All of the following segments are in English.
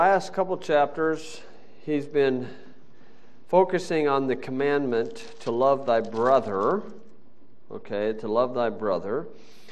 Last couple chapters, he's been focusing on the commandment to love thy brother. Okay, to love thy brother.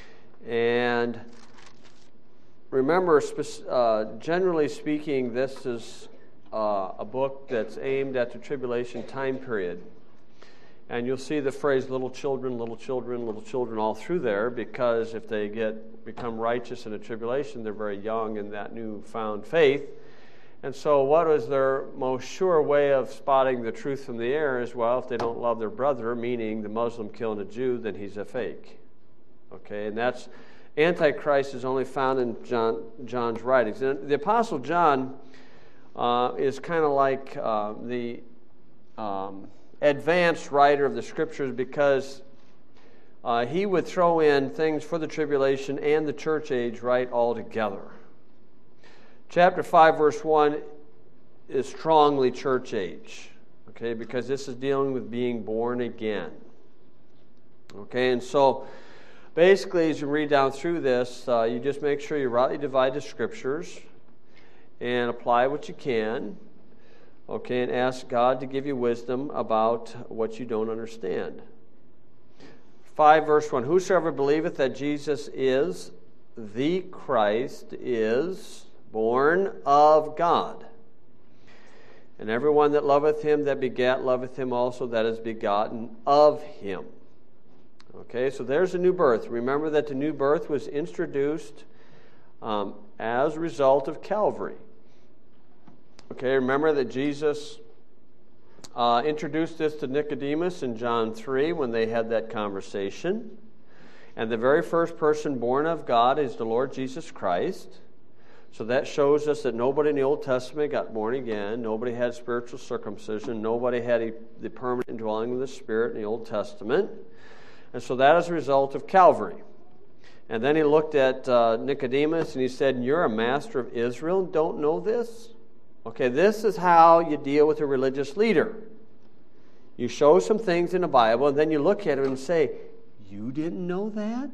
And remember, generally speaking, this is a book that's aimed at the tribulation time period. And you'll see the phrase little children, little children, little children all through there, because if they become righteous in the tribulation, they're very young in that newfound faith. And so what is their most sure way of spotting the truth from the air is, well, if they don't love their brother, meaning the Muslim killing a Jew, then he's a fake. Okay, and that's Antichrist is only found in John's writings. And the Apostle John is kind of like the advanced writer of the Scriptures, because he would throw in things for the tribulation and the church age right all together. Chapter 5, verse 1 is strongly church age, okay, because this is dealing with being born again. Okay, and so basically as you read down through this, you just make sure you rightly divide the Scriptures and apply what you can, okay, and ask God to give you wisdom about what you don't understand. 5, verse 1, whosoever believeth that Jesus is the Christ is born of God. And everyone that loveth him that begat loveth him also that is begotten of him. Okay, so there's a new birth. Remember that the new birth was introduced as a result of Calvary. Okay, remember that Jesus introduced this to Nicodemus in John 3 when they had that conversation. And the very first person born of God is the Lord Jesus Christ. So that shows us that nobody in the Old Testament got born again. Nobody had spiritual circumcision. Nobody had the permanent indwelling of the Spirit in the Old Testament. And so that is a result of Calvary. And then he looked at Nicodemus and he said, you're a master of Israel and don't know this? Okay, this is how you deal with a religious leader. You show some things in the Bible and then you look at him and say, you didn't know that?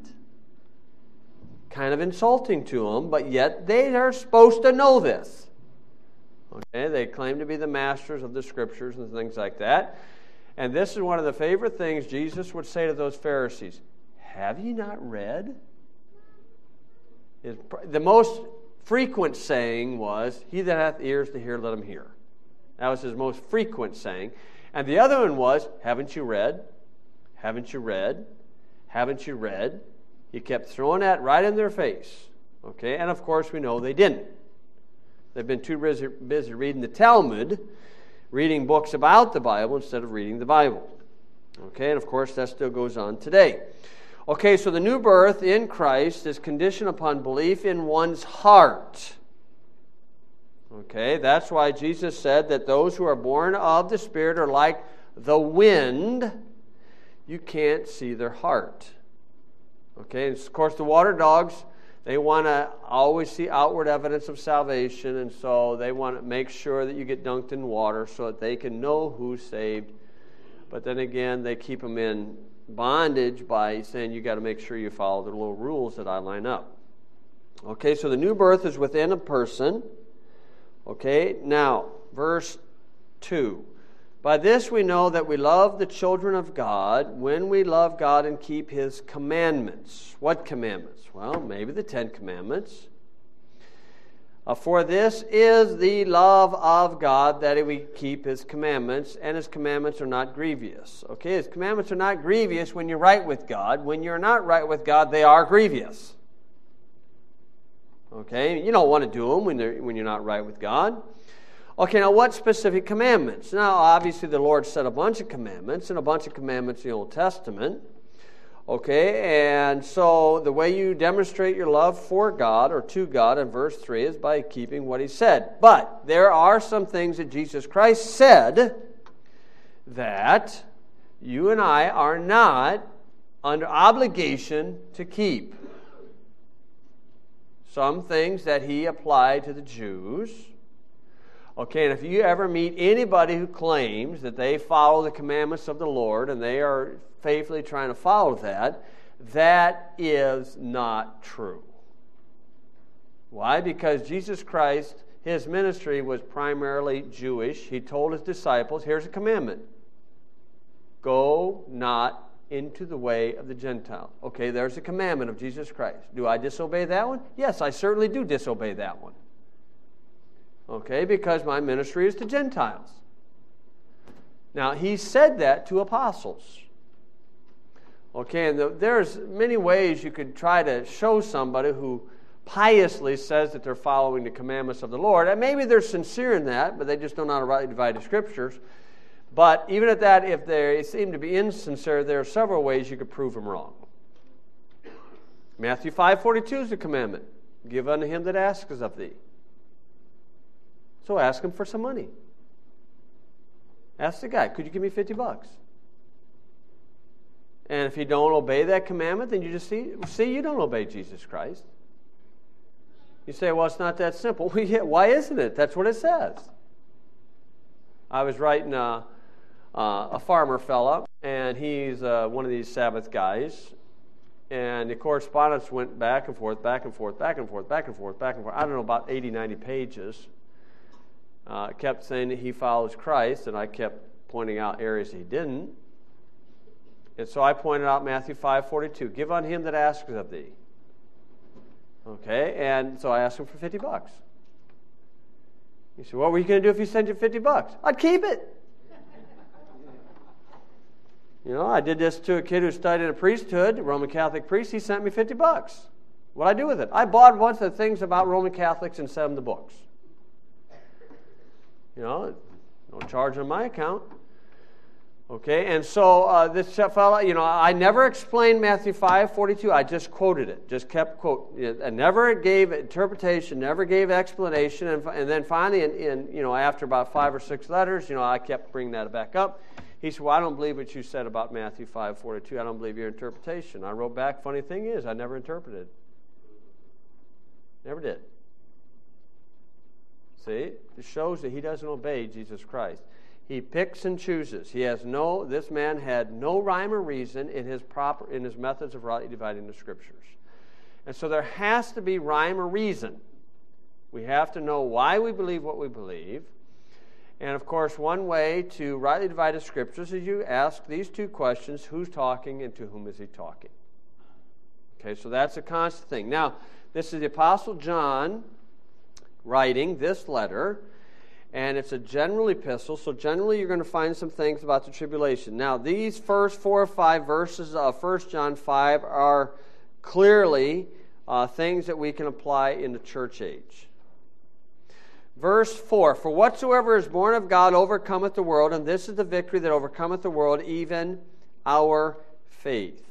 Kind of insulting to them, but yet they are supposed to know this. Okay, they claim to be the masters of the Scriptures and things like that. And this is one of the favorite things Jesus would say to those Pharisees. Have you not read? The most frequent saying was, he that hath ears to hear, let him hear. That was his most frequent saying. And the other one was, haven't you read? Haven't you read? Haven't you read? He kept throwing that right in their face. Okay, and of course we know they didn't. They've been too busy reading the Talmud, reading books about the Bible instead of reading the Bible. Okay, and of course that still goes on today. Okay, so the new birth in Christ is conditioned upon belief in one's heart. Okay, that's why Jesus said that those who are born of the Spirit are like the wind. You can't see their heart. Okay, and of course the water dogs, they want to always see outward evidence of salvation, and so they want to make sure that you get dunked in water so that they can know who's saved. But then again, they keep them in bondage by saying you got to make sure you follow the little rules that I line up. Okay, so the new birth is within a person. Okay, now, verse 2. By this we know that we love the children of God when we love God and keep His commandments. What commandments? Well, maybe the 10 Commandments. For this is the love of God, that we keep His commandments, and His commandments are not grievous. Okay, His commandments are not grievous when you're right with God. When you're not right with God, they are grievous. Okay, you don't want to do them when you're not right with God. Okay, now what specific commandments? Now, obviously the Lord set a bunch of commandments, and a bunch of commandments in the Old Testament. Okay, and so the way you demonstrate your love for God or to God in verse 3 is by keeping what He said. But there are some things that Jesus Christ said that you and I are not under obligation to keep. Some things that He applied to the Jews. Okay, and if you ever meet anybody who claims that they follow the commandments of the Lord and they are faithfully trying to follow that, that is not true. Why? Because Jesus Christ, his ministry was primarily Jewish. He told his disciples, here's a commandment. Go not into the way of the Gentiles. Okay, there's a commandment of Jesus Christ. Do I disobey that one? Yes, I certainly do disobey that one. Okay, because my ministry is to Gentiles. Now, he said that to apostles. Okay, and there's many ways you could try to show somebody who piously says that they're following the commandments of the Lord. And maybe they're sincere in that, but they just don't know how to rightly divide the Scriptures. But even at that, if they seem to be insincere, there are several ways you could prove them wrong. Matthew 5:42 is the commandment. Give unto him that asketh of thee. So ask him for some money. Ask the guy, could you give me $50? And if you don't obey that commandment, then you just see you don't obey Jesus Christ. You say, well, it's not that simple. Well, yeah, why isn't it? That's what it says. I was writing a farmer fella, and he's one of these Sabbath guys. And the correspondence went back and forth, back and forth, back and forth, back and forth, back and forth. I don't know, about 80, 90 pages. Kept saying that he follows Christ, and I kept pointing out areas he didn't. And so I pointed out Matthew 5:42. Give unto him that asketh of thee. Okay, and so I asked him for $50. He said, what were you going to do if he sent you $50? I'd keep it. You know, I did this to a kid who studied in a priesthood, a Roman Catholic priest. He sent me $50. What'd I do with it? I bought a bunch of things about Roman Catholics and sent him the books. You know, no charge on my account. Okay, and so this fellow, you know, I never explained Matthew 5:42. I just quoted it, just kept quoting. I never gave interpretation, never gave explanation, and then finally, in you know, after about 5 or 6 letters, you know, I kept bringing that back up. He said, well, I don't believe what you said about Matthew 5:42. I don't believe your interpretation. I wrote back, funny thing is, I never interpreted. Never did. See, it shows that he doesn't obey Jesus Christ. He picks and chooses. This man had no rhyme or reason in his methods of rightly dividing the Scriptures. And so there has to be rhyme or reason. We have to know why we believe what we believe. And of course, one way to rightly divide the Scriptures is you ask these 2 questions: who's talking and to whom is he talking? Okay, so that's a constant thing. Now, this is the Apostle John writing this letter. And it's a general epistle, so generally you're going to find some things about the tribulation. Now, these first 4 or 5 verses of 1 John 5 are clearly things that we can apply in the church age. Verse 4, for whatsoever is born of God overcometh the world, and this is the victory that overcometh the world, even our faith.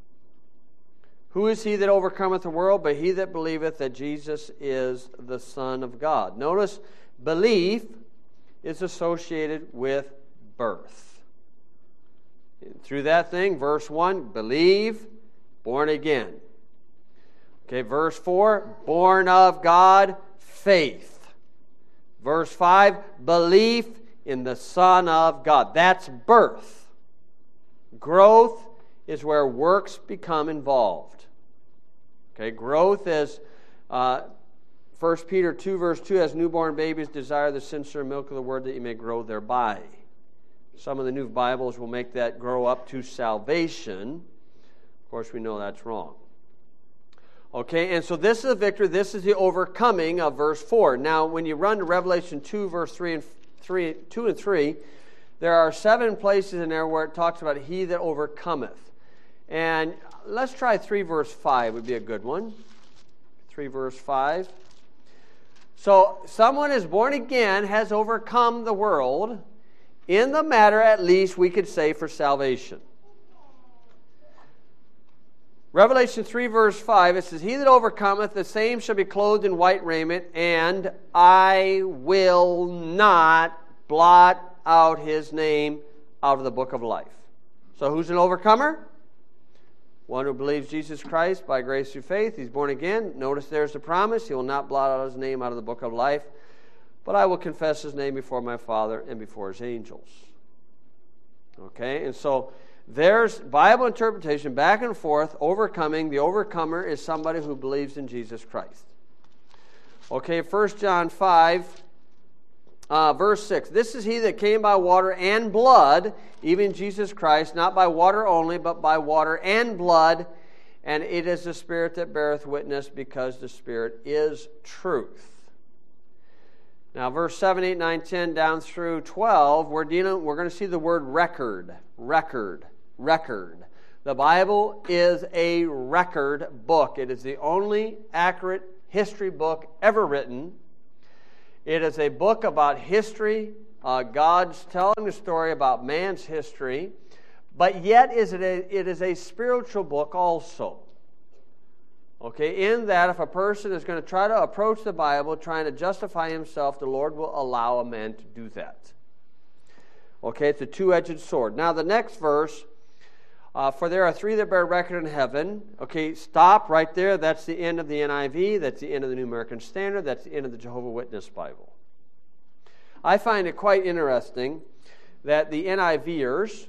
Who is he that overcometh the world? But he that believeth that Jesus is the Son of God. Notice, belief is associated with birth. Through that thing, verse 1, believe, born again. Okay, verse 4, born of God, faith. Verse 5, belief in the Son of God. That's birth. Growth is where works become involved. Okay, growth is 1 Peter 2, verse 2, as newborn babies desire the sincere milk of the word that you may grow thereby. Some of the new Bibles will make that grow up to salvation. Of course, we know that's wrong. Okay, and so this is the victory. This is the overcoming of verse 4. Now, when you run to Revelation 2, verse 2 and 3, there are 7 places in there where it talks about he that overcometh. And let's try 3, verse 5 would be a good one. 3, verse 5. So, someone is born again, has overcome the world, in the matter, at least, we could say, for salvation. Revelation 3, verse 5, it says, he that overcometh, the same shall be clothed in white raiment, and I will not blot out his name out of the book of life. So, who's an overcomer? One who believes Jesus Christ by grace through faith. He's born again. Notice there's the promise. He will not blot out his name out of the book of life, but I will confess his name before my Father and before his angels. Okay, and so there's Bible interpretation back and forth, overcoming. The overcomer is somebody who believes in Jesus Christ. Okay, 1 John 5, verse 6. This is he that came by water and blood, even Jesus Christ, not by water only, but by water and blood. And it is the Spirit that beareth witness, because the Spirit is truth. Now, verse 7, 8, 9, 10, down through 12, we're going to see the word record. Record. Record. The Bible is a record book. It is the only accurate history book ever written. It is a book about history. God's telling the story about man's history. But yet it is a spiritual book also. Okay, in that if a person is going to try to approach the Bible trying to justify himself, the Lord will allow a man to do that. Okay, it's a two-edged sword. Now the next verse, for there are three that bear record in heaven. Okay, stop right there. That's the end of the NIV. That's the end of the New American Standard. That's the end of the Jehovah's Witness Bible. I find it quite interesting that the NIVers,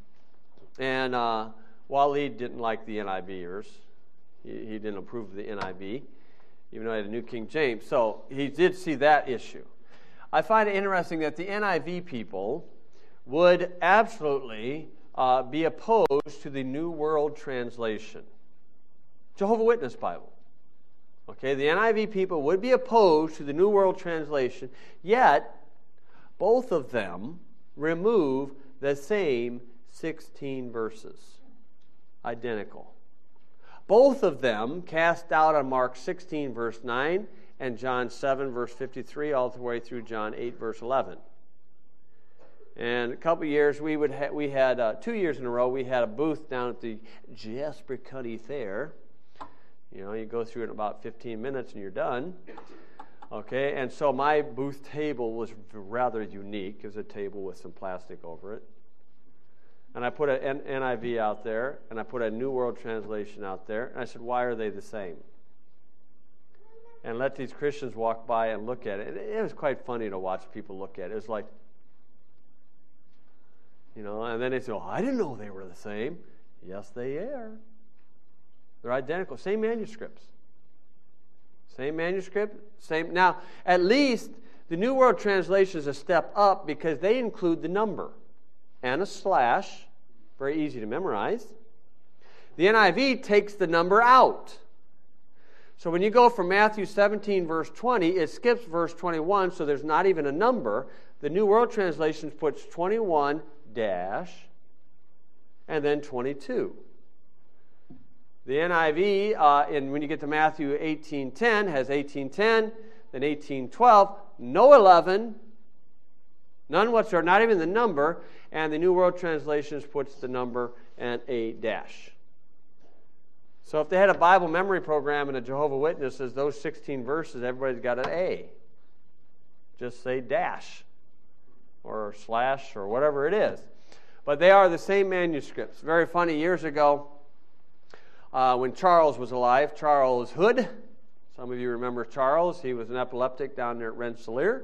and Waleed didn't like the NIVers. He didn't approve of the NIV, even though he had a New King James. So he did see that issue. I find it interesting that the NIV people would absolutely be opposed to the New World Translation. Jehovah's Witness Bible. Okay, the NIV people would be opposed to the New World Translation, yet both of them remove the same 16 verses. Identical. Both of them cast doubt on Mark 16, verse 9, and John 7, verse 53, all the way through John 8, verse 11. And a couple of years, we had 2 years in a row, we had a booth down at the Jasper County Fair. You know, you go through it in about 15 minutes and you're done. Okay, and so my booth table was rather unique. It was a table with some plastic over it. And I put an NIV out there, and I put a New World Translation out there, and I said, why are they the same? And let these Christians walk by and look at it. And it was quite funny to watch people look at it. It was like, you know, and then they say, oh, I didn't know they were the same. Yes, they are. They're identical. Same manuscripts. Same manuscript. Same. Now, at least the New World Translation is a step up because they include the number and a slash. Very easy to memorize. The NIV takes the number out. So when you go from Matthew 17, verse 20, it skips verse 21, so there's not even a number. The New World Translation puts 21 dash and then 22. The NIV, and when you get to Matthew 18:10, has 18:10, then 18:12, no 11, none whatsoever, not even the number, and the New World Translation puts the number and a dash. So if they had a Bible memory program in the Jehovah's Witnesses, those 16 verses, everybody's got an A. Just say dash or slash or whatever it is. But they are the same manuscripts. Very funny, years ago, when Charles was alive, Charles Hood, some of you remember Charles, he was an epileptic down there at Rensselaer,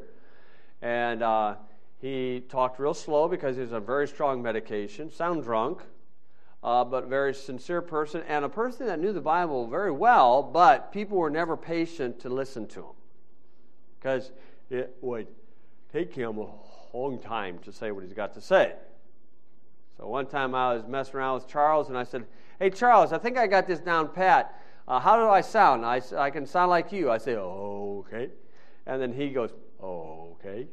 and he talked real slow because he was on very strong medication, sound drunk, but very sincere person, and a person that knew the Bible very well, but people were never patient to listen to him because it would take him a long time to say what he's got to say. So one time I was messing around with Charles, and I said, hey, Charles, I think I got this down pat. How do I sound? I can sound like you. I say, oh, okay. And then he goes, oh, okay.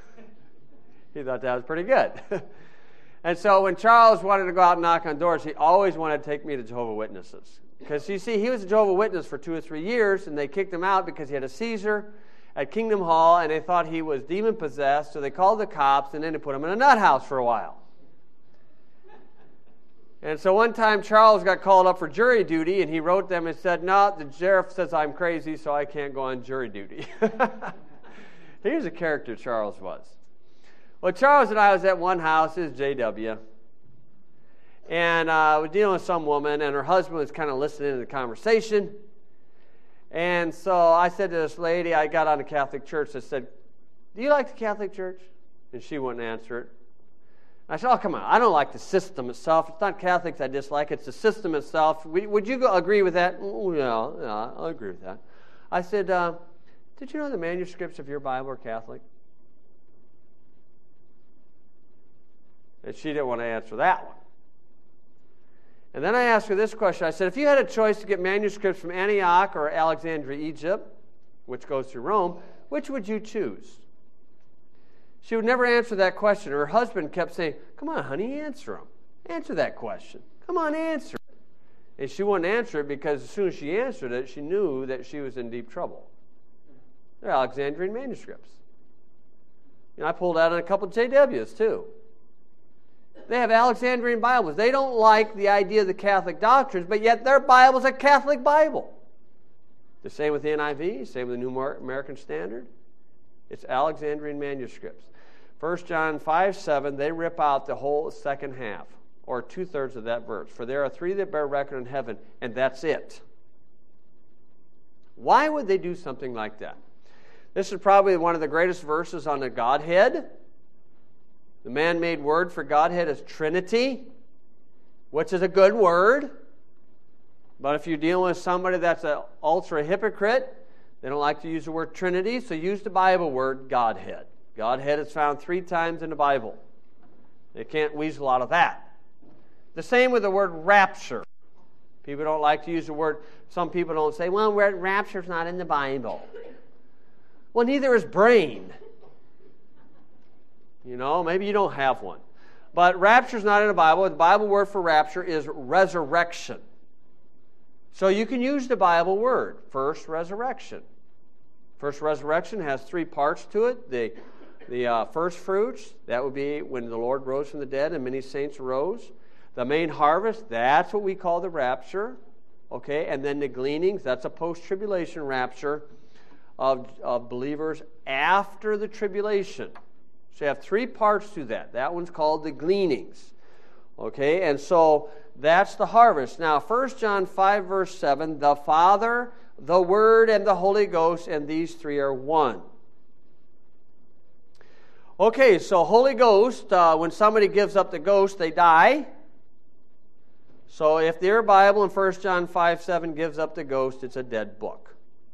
He thought that was pretty good. And so when Charles wanted to go out and knock on doors, he always wanted to take me to Jehovah's Witnesses. Because, you see, he was a Jehovah's Witness for 2 or 3 years, and they kicked him out because he had a seizure at Kingdom Hall, and they thought he was demon-possessed, so they called the cops, and then they put him in a nut house for a while. And so one time Charles got called up for jury duty, and he wrote them and said, no, the sheriff says I'm crazy, so I can't go on jury duty. He was a character, Charles was. Well, Charles and I was at one house, his JW, and we were dealing with some woman, and her husband was kind of listening to the conversation. And so I said to this lady, I got on the Catholic Church, I said, do you like the Catholic Church? And she wouldn't answer it. I said, oh, come on, I don't like the system itself. It's not Catholics I dislike, it's the system itself. Would you agree with that? Oh, yeah, I agree with that. I said, Did you know the manuscripts of your Bible are Catholic? And she didn't want to answer that one. And then I asked her this question. I said, if you had a choice to get manuscripts from Antioch or Alexandria, Egypt, which goes through Rome, which would you choose? She would never answer that question. Her husband kept saying, come on, honey, answer them. Answer that question. Come on, answer it. And she wouldn't answer it because as soon as she answered it, she knew that she was in deep trouble. They're Alexandrian manuscripts. I pulled out on a couple of JWs too. They have Alexandrian Bibles. They don't like the idea of the Catholic doctrines, but yet their Bible's a Catholic Bible. The same with the NIV, same with the New American Standard. It's Alexandrian manuscripts. 1 John 5:7, they rip out the whole second half, or 2/3 of that verse. For there are 3 that bear record in heaven, and that's it. Why would they do something like that? This is probably one of the greatest verses on the Godhead. The man-made word for Godhead is Trinity, which is a good word. But if you're dealing with somebody that's an ultra hypocrite, they don't like to use the word Trinity, so use the Bible word Godhead. Godhead is found 3 times in the Bible. They can't weasel out of that. The same with the word rapture. People don't like to use the word, some people don't say, well, rapture's not in the Bible. Well, neither is brain. Maybe you don't have one. But rapture's not in the Bible. The Bible word for rapture is resurrection. So you can use the Bible word, first resurrection. First resurrection has 3 parts to it. The first fruits, that would be when the Lord rose from the dead and many saints arose. The main harvest, that's what we call the rapture. Okay, and then the gleanings, that's a post-tribulation rapture of believers after the tribulation. So you have 3 parts to that. That one's called the gleanings. Okay, and so that's the harvest. Now, 1 John 5, verse 7, the Father, the Word, and the Holy Ghost, and these 3 are one. Okay, so Holy Ghost, when somebody gives up the ghost, they die. So if their Bible in 1 John 5, 7 gives up the ghost, it's a dead book.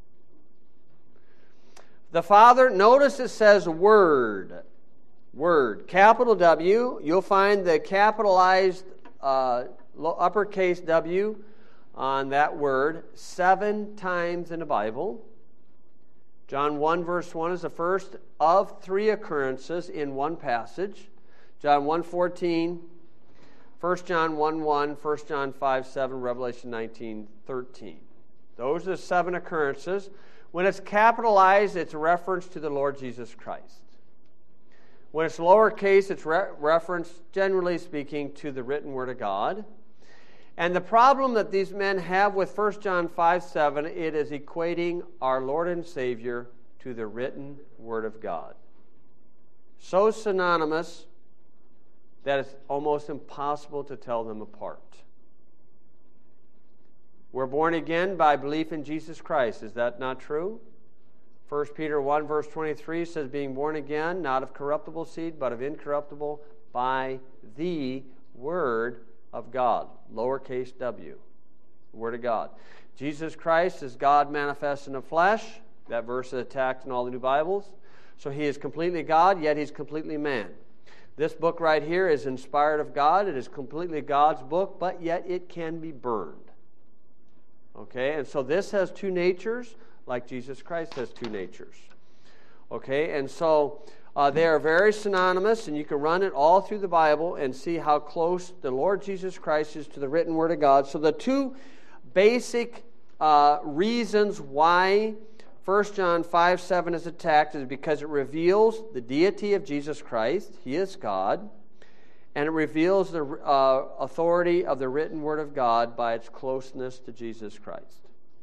The Father, notice it says Word. Word. Capital W, you'll find the capitalized uppercase W on that word 7 times in the Bible. John 1 verse 1 is the first of 3 occurrences in one passage. John 1:14, 1 John 1:1, 1 John 5:7, Revelation 19:13. Those are the 7 occurrences. When it's capitalized, it's a reference to the Lord Jesus Christ. When it's lowercase, it's reference, generally speaking, to the written Word of God. And the problem that these men have with 1 John 5:7, it is equating our Lord and Savior to the written Word of God. So synonymous that it's almost impossible to tell them apart. We're born again by belief in Jesus Christ. Is that not true? 1 Peter 1 verse 23 says, being born again, not of corruptible seed, but of incorruptible, by the Word of God. Lowercase w. The Word of God. Jesus Christ is God manifest in the flesh. That verse is attacked in all the new Bibles. So He is completely God, yet He's completely man. This book right here is inspired of God. It is completely God's book, but yet it can be burned. Okay, and so this has 2 natures, like Jesus Christ has 2 natures. Okay, and so they are very synonymous, and you can run it all through the Bible and see how close the Lord Jesus Christ is to the written Word of God. So the 2 basic reasons why 1 John 5:7 is attacked is because it reveals the deity of Jesus Christ. He is God. And it reveals the authority of the written Word of God by its closeness to Jesus Christ.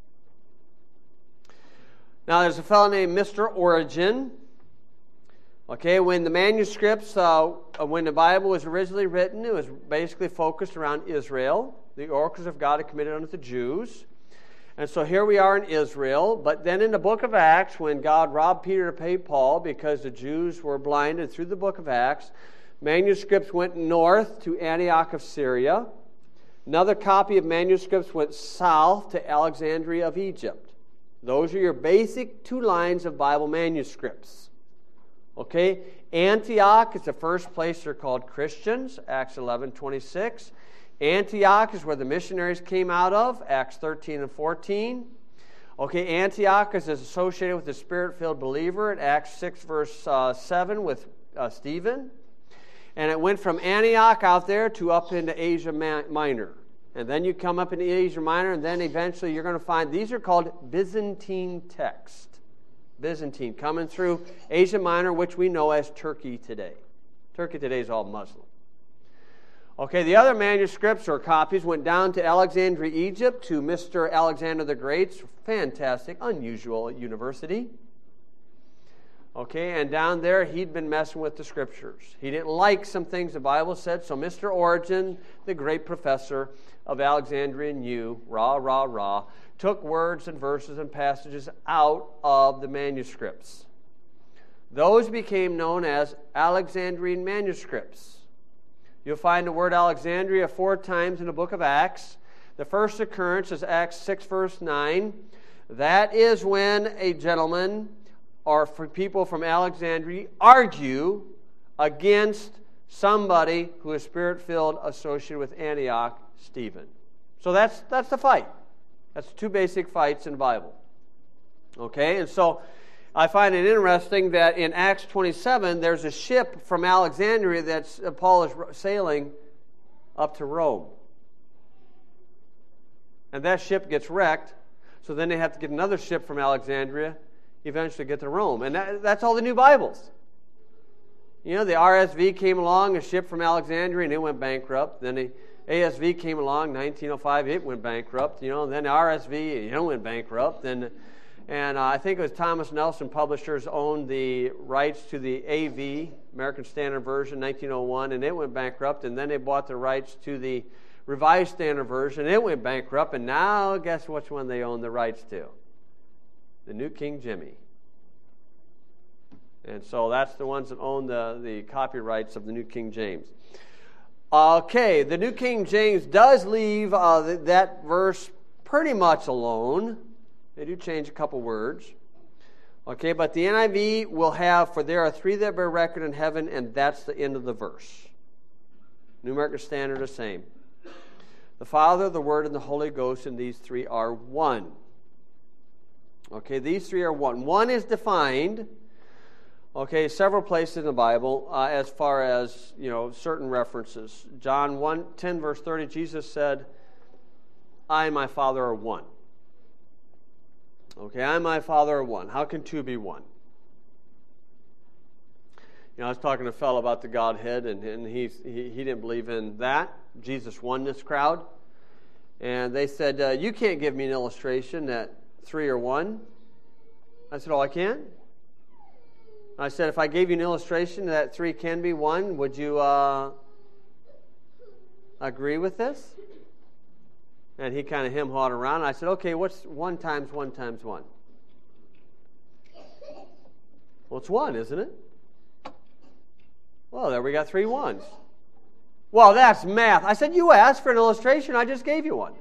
Now, there's a fellow named Mr. Origen. Okay, when the manuscripts, when the Bible was originally written, it was basically focused around Israel. The oracles of God are committed unto the Jews. And so here we are in Israel. But then in the book of Acts, when God robbed Peter to pay Paul because the Jews were blinded through the book of Acts, manuscripts went north to Antioch of Syria. Another copy of manuscripts went south to Alexandria of Egypt. Those are your basic 2 lines of Bible manuscripts. Okay? Antioch is the first place they're called Christians, Acts 11:26. Antioch is where the missionaries came out of, Acts 13 and 14. Okay, Antioch is associated with the Spirit-filled believer at Acts 6, verse 7 with Stephen. And it went from Antioch out there to up into Asia Minor. And then you come up into Asia Minor, and then eventually you're going to find, these are called Byzantine texts. Byzantine, coming through Asia Minor, which we know as Turkey today. Turkey today is all Muslim. Okay, the other manuscripts or copies went down to Alexandria, Egypt, to Mr. Alexander the Great's fantastic, unusual university. Okay, and down there he'd been messing with the Scriptures. He didn't like some things the Bible said, so Mr. Origen, the great professor of Alexandrian U, took words and verses and passages out of the manuscripts. Those became known as Alexandrian manuscripts. You'll find the word Alexandria 4 times in the book of Acts. The first occurrence is Acts 6, verse 9. That is when a gentleman or for people from Alexandria argue against somebody who is Spirit-filled associated with Antioch, Stephen. So that's the fight. That's 2 basic fights in the Bible. Okay, and so I find it interesting that in Acts 27, there's a ship from Alexandria that Paul is sailing up to Rome. And that ship gets wrecked, so then they have to get another ship from Alexandria, eventually get to Rome. And that's all the new Bibles. You know, the RSV came along, a ship from Alexandria, and it went bankrupt. Then the ASV came along, 1905, it went bankrupt. You know, and then the RSV, it went bankrupt. And I think it was Thomas Nelson Publishers owned the rights to the AV, American Standard Version, 1901, and it went bankrupt. And then they bought the rights to the Revised Standard Version, and it went bankrupt. And now, guess which one they own the rights to? The New King Jimmy. And so that's the ones that own the copyrights of the New King James. Okay, the New King James does leave that verse pretty much alone. They do change a couple words. Okay, but the NIV will have, for there are 3 that bear record in heaven, and that's the end of the verse. New American Standard, the same. The Father, the Word, and the Holy Ghost, and these 3 are one. Okay, these 3 are one. One is defined, okay, several places in the Bible as far as, certain references. John 1:10, verse 30, Jesus said, I and my Father are one. Okay, I and my Father are one. How can 2 be one? I was talking to a fellow about the Godhead, and he didn't believe in that. Jesus won this crowd. And they said, you can't give me an illustration that 3 are one. I said, I can't? I said, if I gave you an illustration that 3 can be one, would you agree with this? And he kind of hem-hawed around. I said, okay, what's 1 times 1 times 1? Well, it's 1, isn't it? Well, there we got 3 ones. Well, that's math. I said, you asked for an illustration. I just gave you one.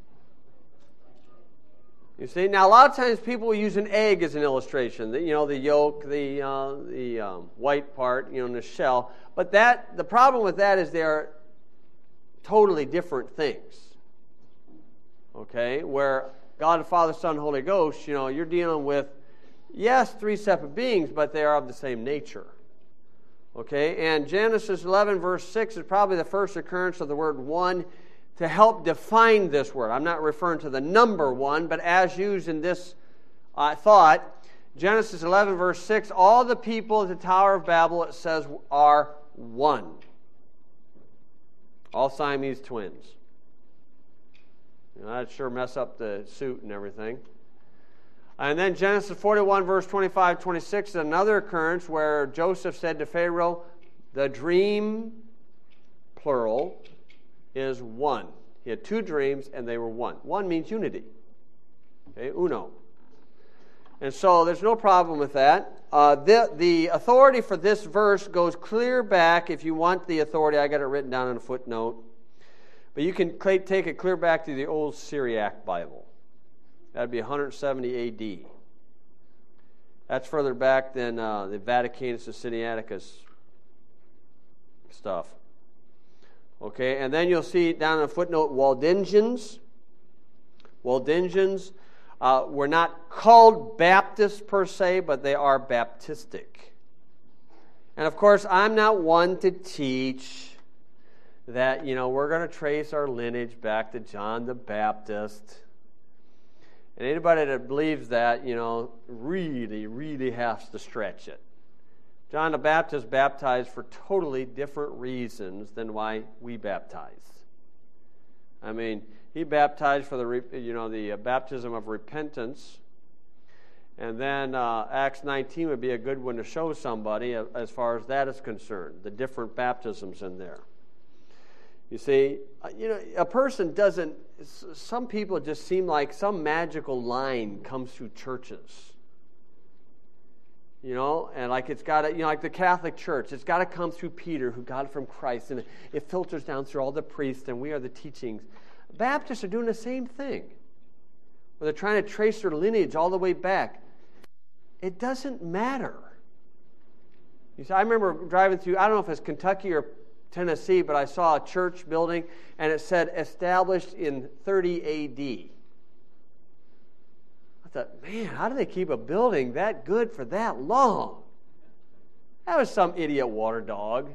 You see, now a lot of times people will use an egg as an illustration. The yolk, the white part, and the shell. But the problem with that is they are totally different things. Okay, where God the Father, Son, Holy Ghost, you're dealing with, yes, 3 separate beings, but they are of the same nature. Okay, and Genesis 11, verse 6 is probably the first occurrence of the word one to help define this word. I'm not referring to the number 1, but as used in this thought, Genesis 11, verse 6, all the people at the Tower of Babel, it says, are one. All Siamese twins. That'd sure mess up the suit and everything. And then Genesis 41, verse 25, 26 is another occurrence where Joseph said to Pharaoh, the dream, plural, is one. He had 2 dreams and they were one. One means unity. Okay, uno. And so there's no problem with that. The authority for this verse goes clear back. If you want the authority, I got it written down in a footnote. But you can take it clear back to the old Syriac Bible. That'd be 170 A.D. That's further back than the Vaticanus and Sinaiticus stuff. Okay, and then you'll see down in the footnote Waldensians. Waldensians were not called Baptists per se, but they are Baptistic. And of course, I'm not one to teach that, we're going to trace our lineage back to John the Baptist. And anybody that believes that, really, really has to stretch it. John the Baptist baptized for totally different reasons than why we baptize. I mean, he baptized for the baptism of repentance. And then Acts 19 would be a good one to show somebody as far as that is concerned, the different baptisms in there. You see, a person doesn't, some people just seem like some magical line comes through churches. And like it's got to, like the Catholic Church, it's got to come through Peter, who got it from Christ, and it filters down through all the priests, and we are the teachings. Baptists are doing the same thing, where they're trying to trace their lineage all the way back. It doesn't matter. You see, I remember driving through, I don't know if it's Kentucky or Tennessee, but I saw a church building, and it said established in 30 A.D. I thought, man, how do they keep a building that good for that long? That was some idiot water dog,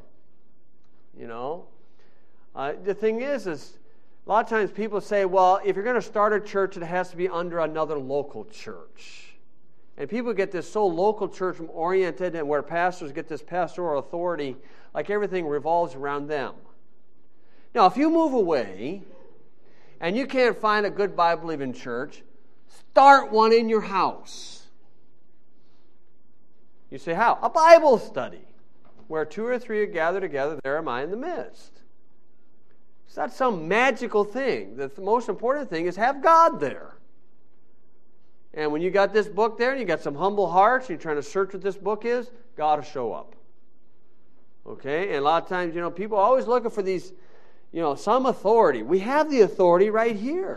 The thing is a lot of times people say, well, if you're going to start a church, it has to be under another local church. And people get this so local church oriented, and where pastors get this pastoral authority, like everything revolves around them. Now, if you move away and you can't find a good Bible-believing church, start one in your house. You say, how? A Bible study. Where 2 or 3 are gathered together, there am I in the midst. It's not some magical thing. The most important thing is have God there. And when you got this book there and you got some humble hearts and you're trying to search what this book is, God will show up. Okay? And a lot of times, people are always looking for these, some authority. We have the authority right here.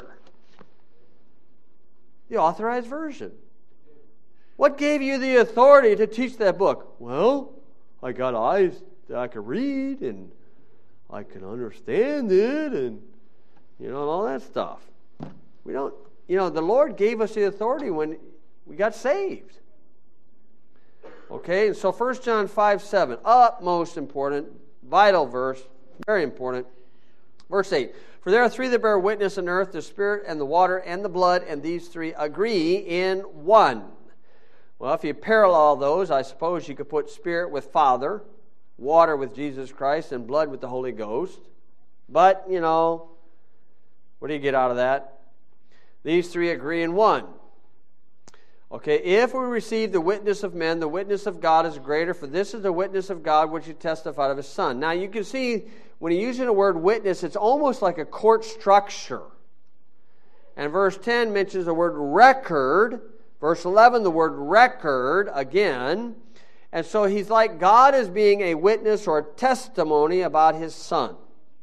The Authorized Version. What gave you the authority to teach that book? Well, I got eyes that I could read and I can understand it and, and all that stuff. We don't, the Lord gave us the authority when we got saved. Okay, and so 1 John 5:7, utmost important, vital verse, very important. Verse 8, for there are 3 that bear witness on earth, the Spirit and the water and the blood, and these 3 agree in one. Well, if you parallel those, I suppose you could put Spirit with Father, water with Jesus Christ, and blood with the Holy Ghost. But, what do you get out of that? These 3 agree in one. Okay, if we receive the witness of men, the witness of God is greater, for this is the witness of God which he testified of his Son. Now you can see, when he's using the word witness, it's almost like a court structure. And verse 10 mentions the word record. Verse 11, the word record again. And so he's like God as being a witness or a testimony about his Son.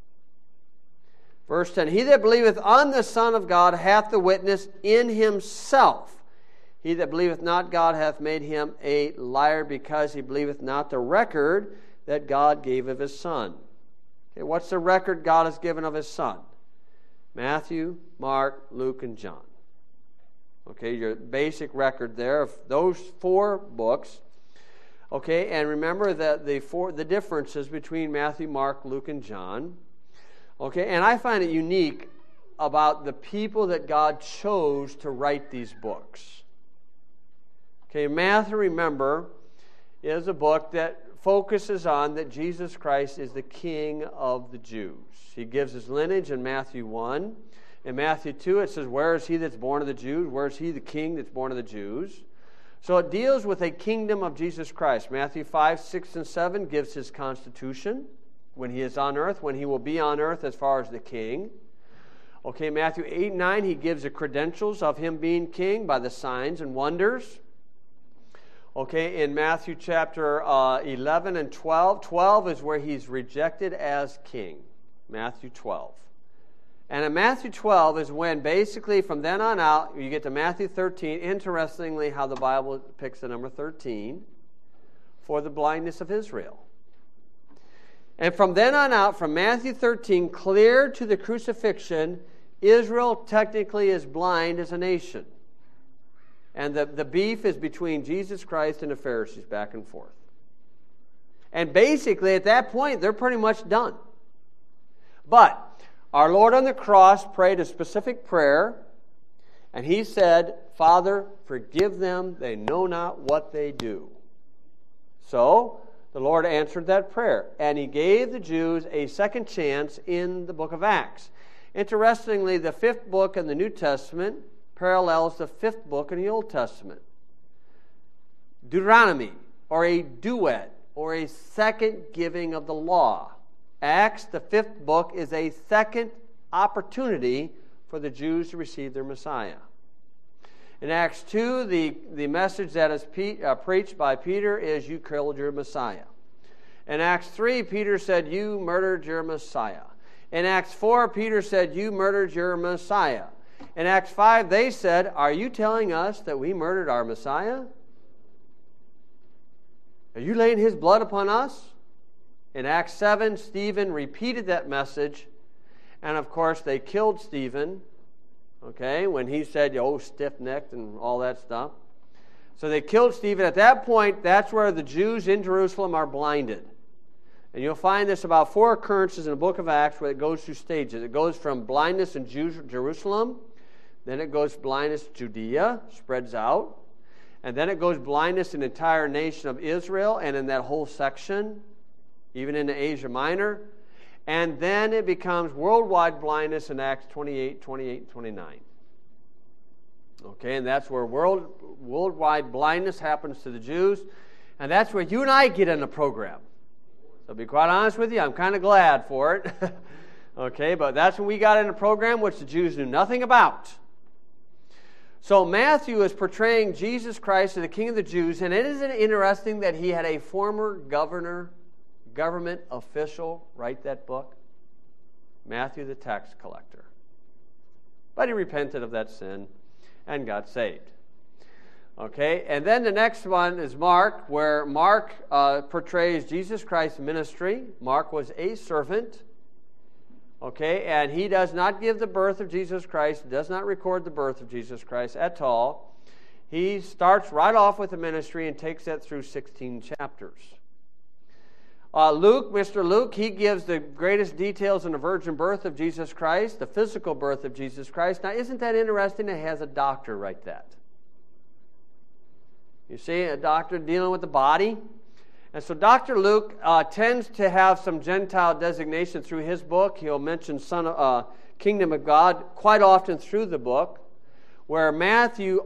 Verse 10, he that believeth on the Son of God hath the witness in himself. He that believeth not God hath made him a liar, because he believeth not the record that God gave of his Son. Okay, what's the record God has given of his Son? Matthew, Mark, Luke, and John. Okay, your basic record there of those 4 books. Okay, and remember that the differences between Matthew, Mark, Luke, and John. Okay, and I find it unique about the people that God chose to write these books. Okay, Matthew, remember, is a book that focuses on that Jesus Christ is the King of the Jews. He gives his lineage in Matthew 1. In Matthew 2, it says, where is he that's born of the Jews? Where is he the king that's born of the Jews? So it deals with a kingdom of Jesus Christ. Matthew 5, 6, and 7 gives his constitution when he is on earth, when he will be on earth as far as the king. Okay, Matthew 8, 9, he gives the credentials of him being king by the signs and wonders. Okay, in Matthew chapter 11 and 12, 12 is where he's rejected as king. Matthew 12. And in Matthew 12 is when basically from then on out, you get to Matthew 13, interestingly how the Bible picks the number 13 for the blindness of Israel. And from then on out, from Matthew 13, clear to the crucifixion, Israel technically is blind as a nation. And the beef is between Jesus Christ and the Pharisees back and forth. And basically at that point, they're pretty much done. But our Lord on the cross prayed a specific prayer, and He said, Father, forgive them, they know not what they do. So, the Lord answered that prayer, and He gave the Jews a second chance in the book of Acts. Interestingly, the fifth book in the New Testament parallels the fifth book in the Old Testament. Deuteronomy, or a duet, or a second giving of the law. Acts, the fifth book, is a second opportunity for the Jews to receive their Messiah. In Acts 2, the message that is preached by Peter is, you killed your Messiah. In Acts 3, Peter said, you murdered your Messiah. In Acts 4, Peter said, you murdered your Messiah. In Acts 5, they said, are you telling us that we murdered our Messiah? Are you laying His blood upon us? In Acts 7, Stephen repeated that message, and of course they killed Stephen, okay, when he said, oh, stiff-necked and all that stuff. So they killed Stephen. At that point, that's where the Jews in Jerusalem are blinded. And you'll find this about 4 occurrences in the book of Acts where it goes through stages. It goes from blindness in Jerusalem, then it goes blindness in Judea, spreads out, and then it goes blindness in the entire nation of Israel and in that whole section, even into Asia Minor. And then it becomes worldwide blindness in Acts 28, 28, 29. Okay, and that's where worldwide blindness happens to the Jews. And that's where you and I get in the program. So to be quite honest with you, I'm kind of glad for it. Okay, but that's when we got in the program, which the Jews knew nothing about. So Matthew is portraying Jesus Christ as the King of the Jews. And isn't it interesting that he had a former government official write that book? Matthew the tax collector. But he repented of that sin and got saved. Okay, and then the next one is Mark, where Mark portrays Jesus Christ's ministry. Mark was a servant. Okay, and he does not give the birth of Jesus Christ, does not record the birth of Jesus Christ at all. He starts right off with the ministry and takes that through 16 chapters. Mr. Luke, he gives the greatest details on the virgin birth of Jesus Christ, the physical birth of Jesus Christ. Now, isn't that interesting? It has a doctor write that. You see, a doctor dealing with the body. And so Dr. Luke tends to have some Gentile designation through his book. He'll mention Kingdom of God quite often through the book, where Matthew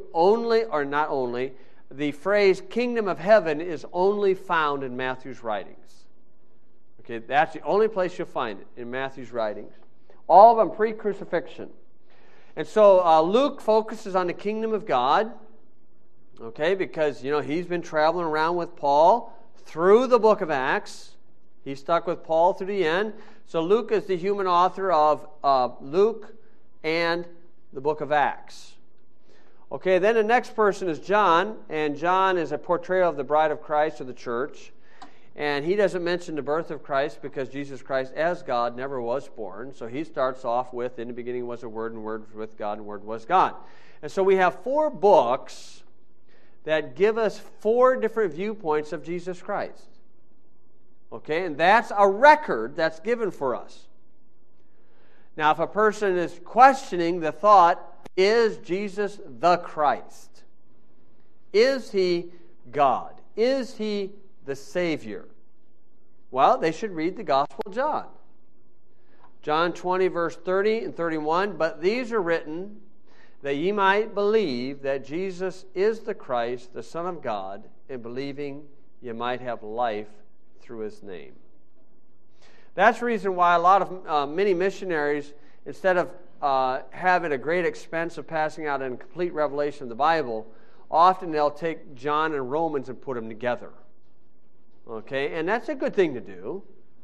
the phrase Kingdom of Heaven is only found in Matthew's writings. Okay, that's the only place you'll find it, in Matthew's writings. All of them pre-crucifixion. And so Luke focuses on the kingdom of God, okay, because, he's been traveling around with Paul through the book of Acts. He stuck with Paul through the end. So Luke is the human author of Luke and the book of Acts. Okay, then the next person is John, and John is a portrayal of the bride of Christ or the church. And he doesn't mention the birth of Christ because Jesus Christ as God never was born. So he starts off with, in the beginning was a Word, and Word was with God, and Word was God. And so we have 4 books that give us 4 different viewpoints of Jesus Christ. Okay, and that's a record that's given for us. Now, if a person is questioning the thought, is Jesus the Christ? Is He God? Is He the Savior? Well, they should read the Gospel of John. John 20, verse 30 and 31, but these are written that ye might believe that Jesus is the Christ, the Son of God, and believing ye might have life through His name. That's the reason why a lot of many missionaries, instead of having a great expense of passing out a complete revelation of the Bible, often they'll take John and Romans and put them together. Okay, and that's a good thing to do.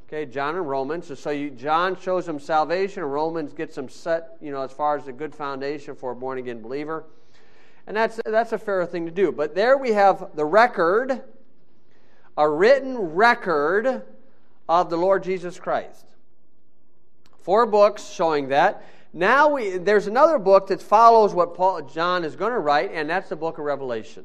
Okay, John and Romans. And so John shows them salvation, and Romans gets them set, as far as a good foundation for a born-again believer. And that's a fair thing to do. But there we have the record, a written record of the Lord Jesus Christ. 4 books showing that. Now there's another book that follows what John is going to write, and that's the book of Revelation.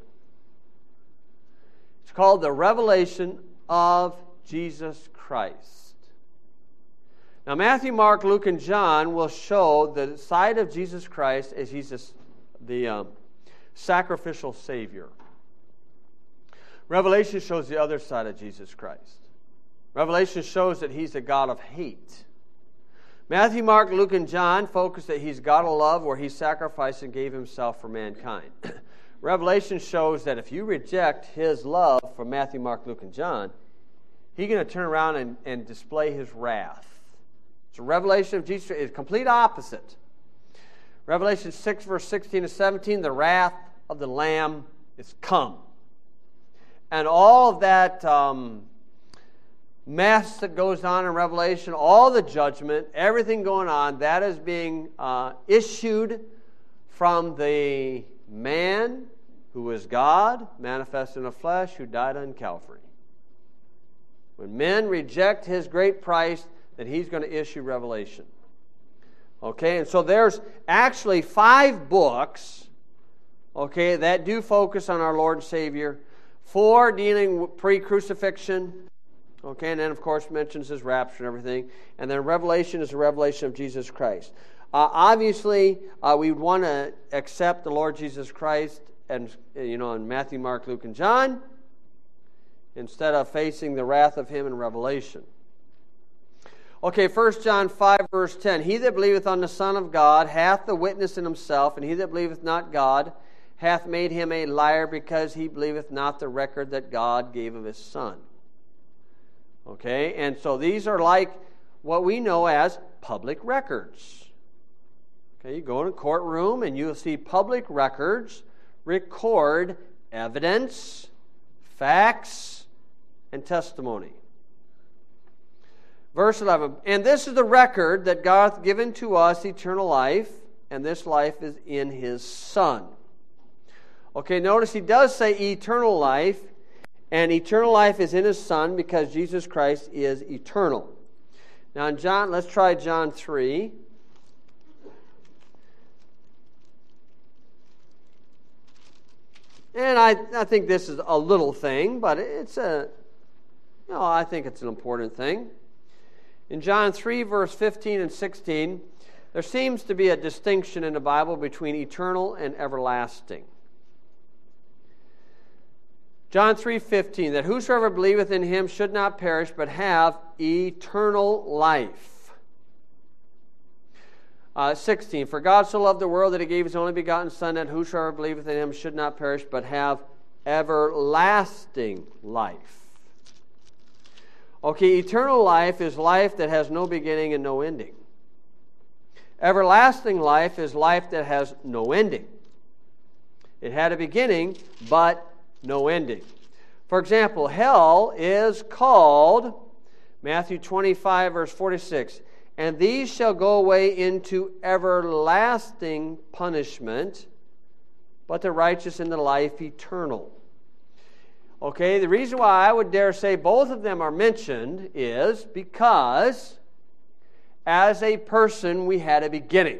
It's called the Revelation of Jesus Christ. Now Matthew, Mark, Luke, and John will show the side of Jesus Christ as Jesus, the sacrificial Savior. Revelation shows the other side of Jesus Christ. Revelation shows that He's a God of hate. Matthew, Mark, Luke, and John focus that He's God of love, where He sacrificed and gave Himself for mankind. Revelation shows that if you reject His love from Matthew, Mark, Luke, and John, He's going to turn around and display His wrath. So Revelation of Jesus is complete opposite. Revelation 6, verse 16 to 17, the wrath of the Lamb is come. And all of that mess that goes on in Revelation, all the judgment, everything going on, that is being issued from the man who is God, manifest in the flesh, who died on Calvary. When men reject His great price, then He's going to issue Revelation. Okay, and so there's actually 5 books, okay, that do focus on our Lord and Savior. 4 dealing with pre-crucifixion, okay, and then of course mentions His rapture and everything. And then Revelation is the revelation of Jesus Christ. Obviously, we want to accept the Lord Jesus Christ, and in Matthew, Mark, Luke, and John, instead of facing the wrath of Him in Revelation. Okay, 1 John 5, verse 10. He that believeth on the Son of God hath the witness in himself, and he that believeth not God hath made him a liar, because he believeth not the record that God gave of His Son. Okay, and so these are like what we know as public records. Okay, you go in a courtroom and you'll see public records record evidence, facts, and testimony. Verse 11, and this is the record that God hath given to us eternal life, and this life is in His Son. Okay, notice He does say eternal life, and eternal life is in His Son because Jesus Christ is eternal. Now in John, let's try John 3. And I think this is a little thing, but I think it's an important thing. In John 3, verse 15 and 16, there seems to be a distinction in the Bible between eternal and everlasting. John 3:15, that whosoever believeth in Him should not perish, but have eternal life. 16, for God so loved the world that He gave His only begotten Son, that whosoever believeth in Him should not perish, but have everlasting life. Okay, eternal life is life that has no beginning and no ending. Everlasting life is life that has no ending. It had a beginning, but no ending. For example, hell is called, Matthew 25, verse 46, and these shall go away into everlasting punishment, but the righteous into life eternal. Okay, the reason why I would dare say both of them are mentioned is because as a person we had a beginning.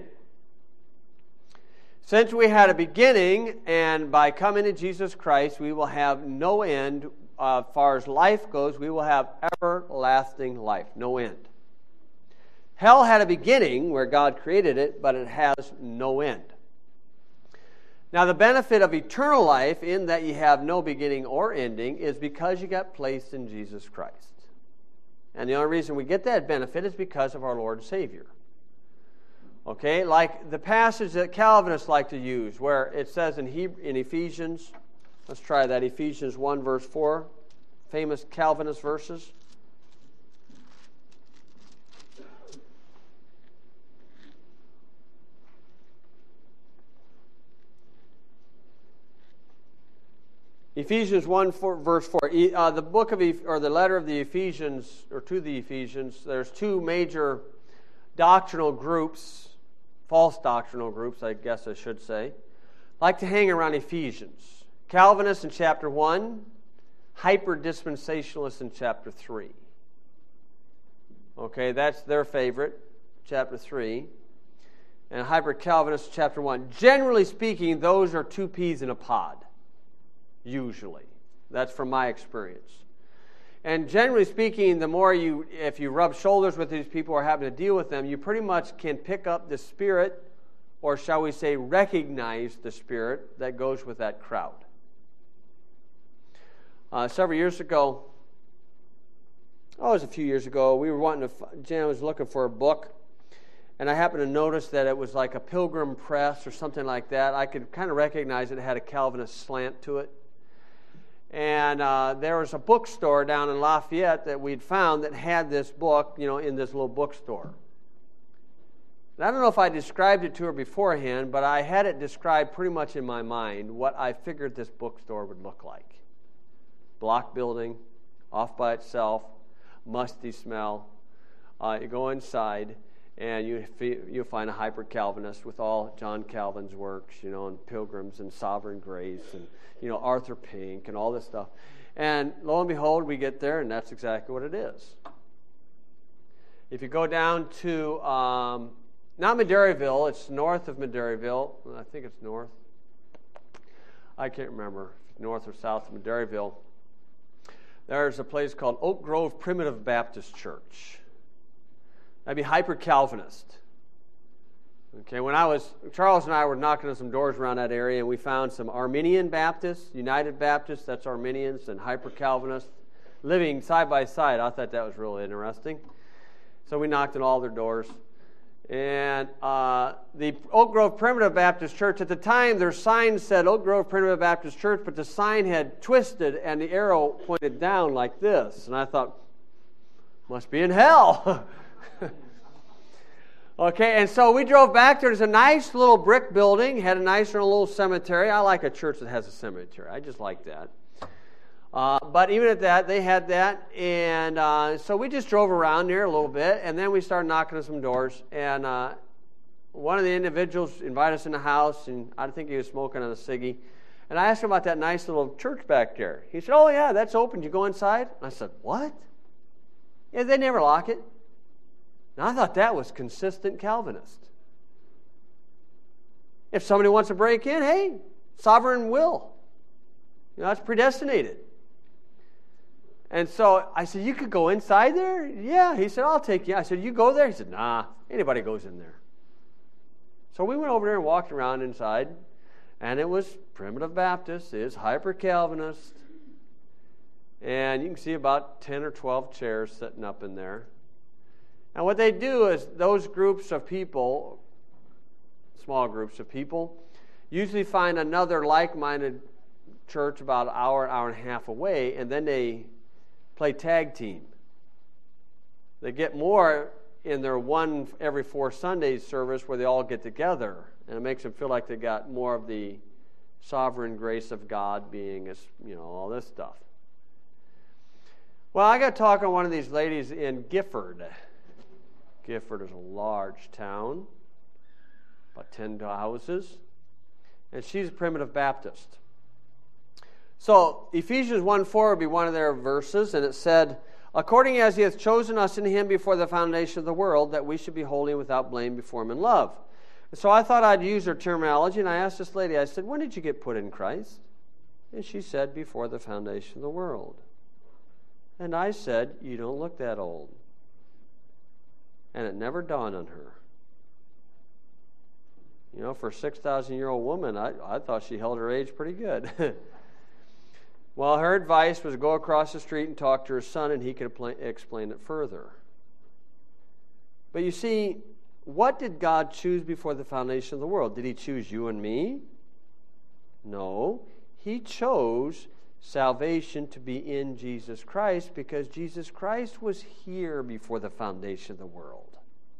Since we had a beginning, and by coming to Jesus Christ, we will have no end. As far as life goes, we will have everlasting life, no end. Hell had a beginning where God created it, but it has no end. Now, the benefit of eternal life, in that you have no beginning or ending, is because you got placed in Jesus Christ. And the only reason we get that benefit is because of our Lord and Savior. Okay, like the passage that Calvinists like to use, where it says in Ephesians, let's try that, Ephesians 1, verse 4, famous Calvinist verses. Ephesians 1, verse 4. The book of or the letter of the Ephesians, or to the Ephesians, there's two major doctrinal groups, false doctrinal groups, I guess I should say, like to hang around Ephesians. Calvinists in chapter 1, hyper-dispensationalists in chapter 3. Okay, that's their favorite, chapter 3. And hyper-Calvinists, chapter 1. Generally speaking, those are two peas in a pod. Usually. That's from my experience. And generally speaking, if you rub shoulders with these people or happen to deal with them, you pretty much can pick up the spirit, or shall we say, recognize the spirit that goes with that crowd. Several years ago, it was a few years ago, Jan was looking for a book, and I happened to notice that it was like a Pilgrim Press or something like that. I could kind of recognize it had a Calvinist slant to it. And there was a bookstore down in Lafayette that we'd found that had this book, in this little bookstore. And I don't know if I described it to her beforehand, but I had it described pretty much in my mind what I figured this bookstore would look like. Block building, off by itself, musty smell. You go inside, and you find a hyper-Calvinist with all John Calvin's works, and Pilgrims and Sovereign Grace and, Arthur Pink and all this stuff. And lo and behold, we get there, and that's exactly what it is. If you go down to, not Madairyville, it's north of Madairyville. I think it's north. I can't remember if it's north or south of Madairyville. There's a place called Oak Grove Primitive Baptist Church. That'd be hyper-Calvinist. Okay, Charles and I were knocking on some doors around that area, and we found some Arminian Baptists, United Baptists, that's Arminians, and hyper-Calvinists, living side by side. I thought that was really interesting. So we knocked on all their doors. And the Oak Grove Primitive Baptist Church, at the time, their sign said Oak Grove Primitive Baptist Church, but the sign had twisted, and the arrow pointed down like this. And I thought, must be in hell. Okay, and so we drove back there. There's a nice little brick building, had a nice little cemetery. I like a church that has a cemetery. I just like that. But even at that, they had that. And so we just drove around there a little bit, and then we started knocking on some doors. And one of the individuals invited us in the house, and I think he was smoking on a ciggy. And I asked him about that nice little church back there. He said, "Oh, yeah, that's open. You go inside?" And I said, "What?" "Yeah, they never lock it." Now, I thought that was consistent Calvinist. If somebody wants to break in, hey, sovereign will. It's predestinated. And so I said, "You could go inside there?" "Yeah." He said, "I'll take you." I said, "You go there?" He said, "Nah, anybody goes in there." So we went over there and walked around inside, and it was Primitive Baptist, it is hyper-Calvinist, and you can see about 10 or 12 chairs sitting up in there. And what they do is those groups of people, small groups of people, usually find another like-minded church about an hour and a half away, and then they play tag team. They get more in their one every 4 Sundays service where they all get together, and it makes them feel like they got more of the sovereign grace of God being, all this stuff. Well, I got talking to one of these ladies in Gifford. Gifford is a large town, about 10 houses, and she's a Primitive Baptist. So Ephesians 1:4 would be one of their verses, and it said, "According as he hath chosen us in him before the foundation of the world, that we should be holy and without blame before him in love." And so I thought I'd use her terminology, and I asked this lady, I said, "When did you get put in Christ?" And she said, "Before the foundation of the world." And I said, "You don't look that old." And it never dawned on her. For a 6,000-year-old woman, I thought she held her age pretty good. Well, her advice was to go across the street and talk to her son, and he could explain it further. But you see, what did God choose before the foundation of the world? Did he choose you and me? No. He chose salvation to be in Jesus Christ because Jesus Christ was here before the foundation of the world.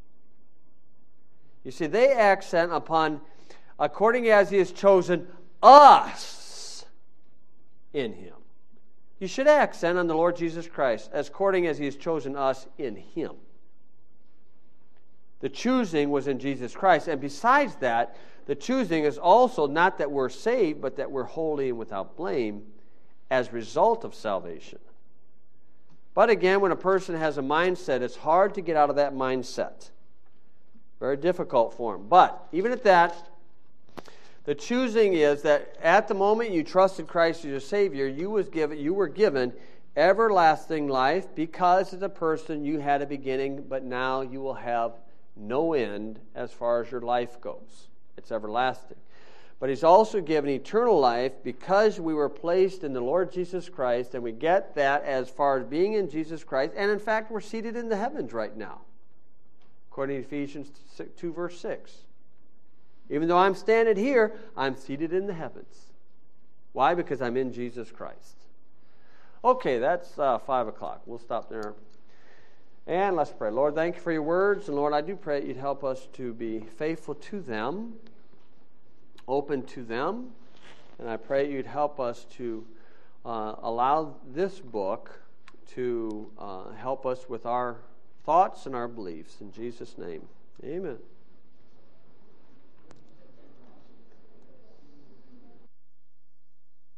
You see, they accent upon, according as he has chosen us in him. You should act then on the Lord Jesus Christ, as according as he has chosen us in him. The choosing was in Jesus Christ. And besides that, the choosing is also not that we're saved, but that we're holy and without blame as a result of salvation. But again, when a person has a mindset, it's hard to get out of that mindset. Very difficult for him. But even at that, the choosing is that at the moment you trusted Christ as your Savior, you were given everlasting life because as a person you had a beginning, but now you will have no end as far as your life goes. It's everlasting. But he's also given eternal life because we were placed in the Lord Jesus Christ, and we get that as far as being in Jesus Christ. And in fact, we're seated in the heavens right now, according to Ephesians 2, verse 6. Even though I'm standing here, I'm seated in the heavens. Why? Because I'm in Jesus Christ. Okay, that's 5 o'clock. We'll stop there. And let's pray. Lord, thank you for your words. And Lord, I do pray that you'd help us to be faithful to them, open to them. And I pray you'd help us to allow this book to help us with our thoughts and our beliefs. In Jesus' name, amen.